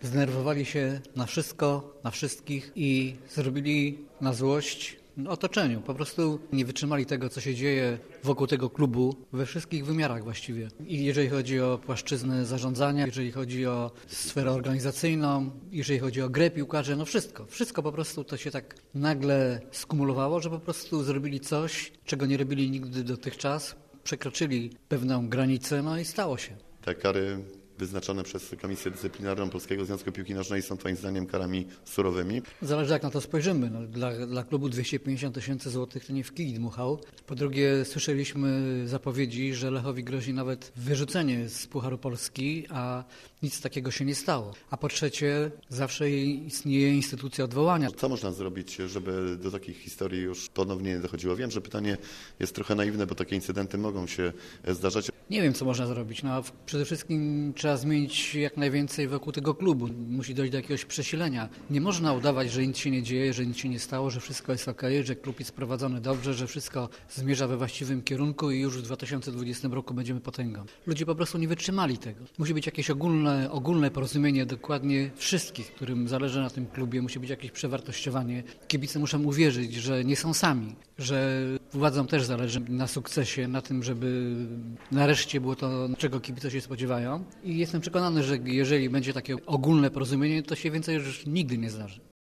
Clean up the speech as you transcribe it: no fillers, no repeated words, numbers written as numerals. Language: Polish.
zdenerwowali się na wszystko, na wszystkich i zrobili na złość otoczeniu. Po prostu nie wytrzymali tego, co się dzieje wokół tego klubu we wszystkich wymiarach właściwie. I jeżeli chodzi o płaszczyznę zarządzania, jeżeli chodzi o sferę organizacyjną, jeżeli chodzi o grę piłkarzy, no wszystko. Wszystko po prostu to się tak nagle skumulowało, że po prostu zrobili coś, czego nie robili nigdy dotychczas. Przekroczyli pewną granicę, no i stało się. Te kary wyznaczone przez Komisję Dyscyplinarną Polskiego Związku Piłki Nożnej są Twoim zdaniem karami surowymi? Zależy jak na to spojrzymy. No, dla klubu 250 000 złotych to nie w kij dmuchał. Po drugie słyszeliśmy zapowiedzi, że Lechowi grozi nawet wyrzucenie z Pucharu Polski, a nic takiego się nie stało. A po trzecie zawsze istnieje instytucja odwołania. Co można zrobić, żeby do takich historii już ponownie nie dochodziło? Wiem, że pytanie jest trochę naiwne, bo takie incydenty mogą się zdarzać. Nie wiem, co można zrobić. No, przede wszystkim trzeba zmienić jak najwięcej wokół tego klubu. Musi dojść do jakiegoś przesilenia. Nie można udawać, że nic się nie dzieje, że nic się nie stało, że wszystko jest okej, że klub jest prowadzony dobrze, że wszystko zmierza we właściwym kierunku i już w 2020 roku będziemy potęgą. Ludzie po prostu nie wytrzymali tego. Musi być jakieś ogólne porozumienie dokładnie wszystkich, którym zależy na tym klubie. Musi być jakieś przewartościowanie. Kibice muszą uwierzyć, że nie są sami, że władzom też zależy na sukcesie, na tym, żeby nareszcie było to, czego kibice się spodziewają. I jestem przekonany, że jeżeli będzie takie ogólne porozumienie, to się więcej już nigdy nie zdarzy.